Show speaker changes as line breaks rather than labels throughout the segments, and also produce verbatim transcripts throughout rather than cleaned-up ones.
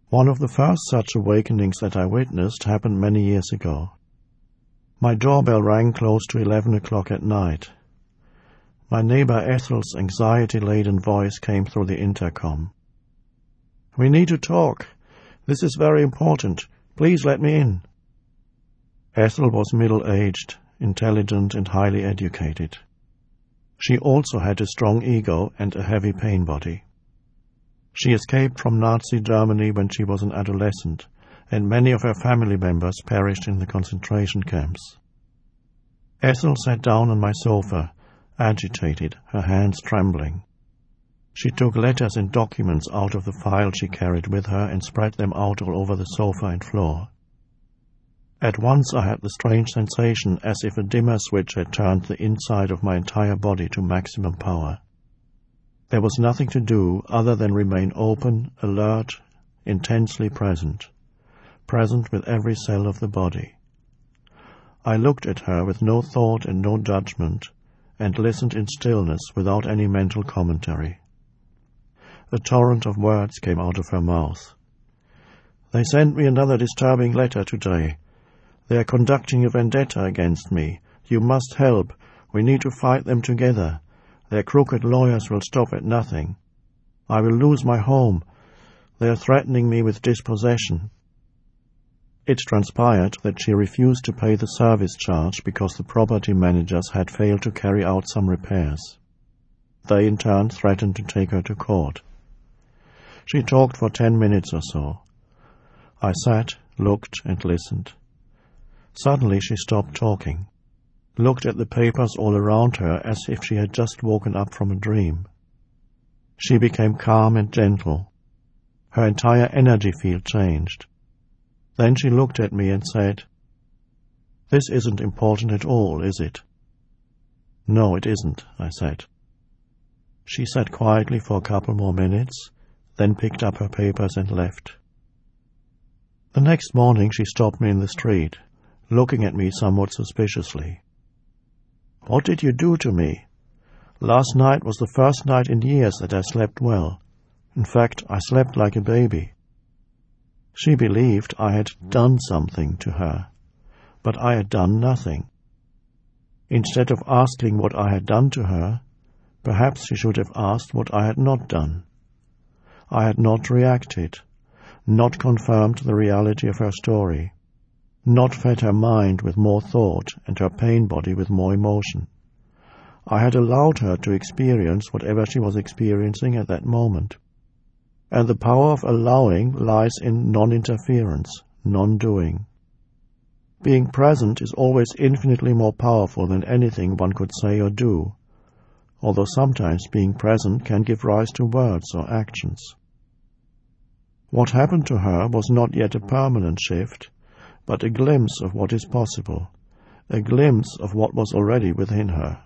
One of the first such awakenings that I witnessed happened many years ago. My doorbell rang close to eleven o'clock at night. My neighbor Ethel's anxiety-laden voice came through the intercom. "We need to talk. This is very important. Please let me in." Ethel was middle-aged, intelligent and highly educated. She also had a strong ego and a heavy pain body. She escaped from Nazi Germany when she was an adolescent, and many of her family members perished in the concentration camps. Ethel sat down on my sofa, agitated, her hands trembling. She took letters and documents out of the file she carried with her and spread them out all over the sofa and floor. At once I had the strange sensation as if a dimmer switch had turned the inside of my entire body to maximum power. There was nothing to do other than remain open, alert, intensely present, present with every cell of the body. I looked at her with no thought and no judgment, and listened in stillness without any mental commentary. A torrent of words came out of her mouth. "They sent me another disturbing letter today. They are conducting a vendetta against me. You must help. We need to fight them together. Their crooked lawyers will stop at nothing. I will lose my home. They are threatening me with dispossession." It transpired that she refused to pay the service charge because the property managers had failed to carry out some repairs. They in turn threatened to take her to court. She talked for ten minutes or so. I sat, looked, and listened. Suddenly she stopped talking, looked at the papers all around her as if she had just woken up from a dream. She became calm and gentle. Her entire energy field changed. Then she looked at me and said, "This isn't important at all, is it?" "No, it isn't," I said. She sat quietly for a couple more minutes, then picked up her papers and left. The next morning she stopped me in the street, looking at me somewhat suspiciously. "What did you do to me? Last night was the first night in years that I slept well. In fact, I slept like a baby." She believed I had done something to her, but I had done nothing. Instead of asking what I had done to her, perhaps she should have asked what I had not done. I had not reacted, not confirmed the reality of her story, not fed her mind with more thought and her pain body with more emotion. I had allowed her to experience whatever she was experiencing at that moment. And the power of allowing lies in non-interference, non-doing. Being present is always infinitely more powerful than anything one could say or do, although sometimes being present can give rise to words or actions. What happened to her was not yet a permanent shift, but a glimpse of what is possible, a glimpse of what was already within her.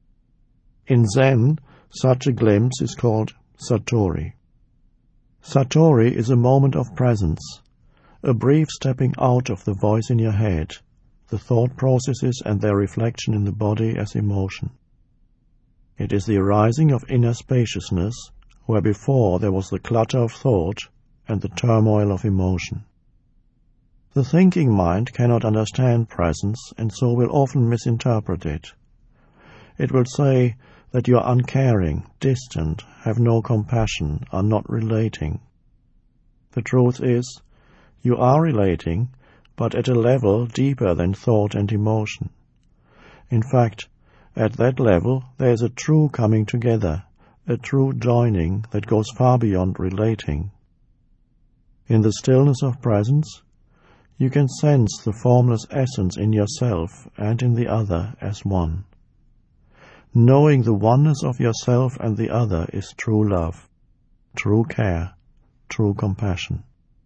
In Zen, such a glimpse is called Satori. Satori is a moment of presence, a brief stepping out of the voice in your head, the thought processes and their reflection in the body as emotion. It is the arising of inner spaciousness, where before there was the clutter of thought and the turmoil of emotion. The thinking mind cannot understand presence and so will often misinterpret it. It will say that you are uncaring, distant, have no compassion, are not relating. The truth is, you are relating, but at a level deeper than thought and emotion. In fact, at that level there is a true coming together, a true joining that goes far beyond relating. In the stillness of presence, you can sense the formless essence in yourself and in the other as one. Knowing the oneness of yourself and the other is true love, true care, true compassion.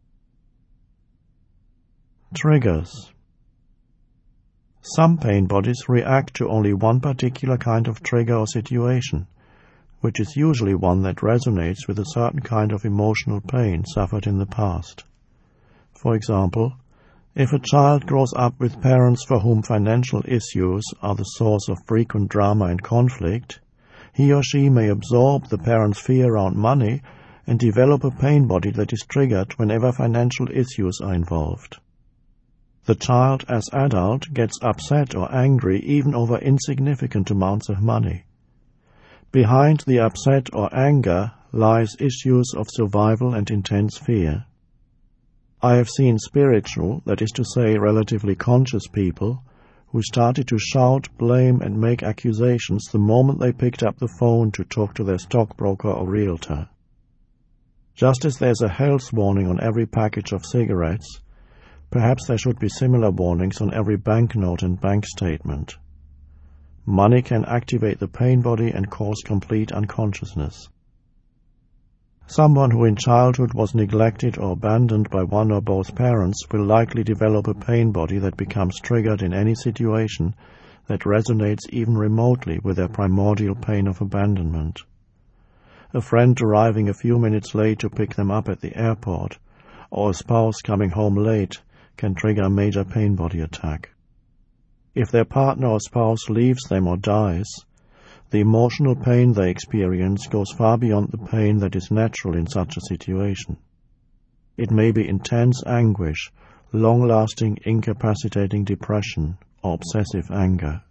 Triggers. Some pain bodies react to only one particular kind of trigger or situation, which is usually one that resonates with a certain kind of emotional pain suffered in the past. For example, if a child grows up with parents for whom financial issues are the source of frequent drama and conflict, he or she may absorb the parents' fear around money and develop a pain body that is triggered whenever financial issues are involved. The child, as adult, gets upset or angry even over insignificant amounts of money. Behind the upset or anger lies issues of survival and intense fear. I have seen spiritual, that is to say relatively conscious people, who started to shout, blame and make accusations the moment they picked up the phone to talk to their stockbroker or realtor. Just as there's a health warning on every package of cigarettes, perhaps there should be similar warnings on every banknote and bank statement. Money can activate the pain body and cause complete unconsciousness. Someone who in childhood was neglected or abandoned by one or both parents will likely develop a pain body that becomes triggered in any situation that resonates even remotely with their primordial pain of abandonment. A friend arriving a few minutes late to pick them up at the airport, or a spouse coming home late, can trigger a major pain body attack. If their partner or spouse leaves them or dies, the emotional pain they experience goes far beyond the pain that is natural in such a situation. It may be intense anguish, long-lasting incapacitating depression, or obsessive anger.